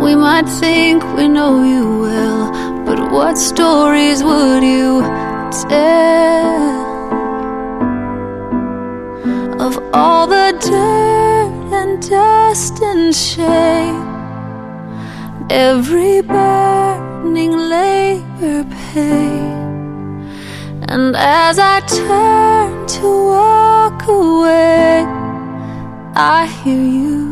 We might think we know you well, but what stories would you tell of all the dirt and dust and shame, every burning labor pain? And as I turn to walk away, I hear you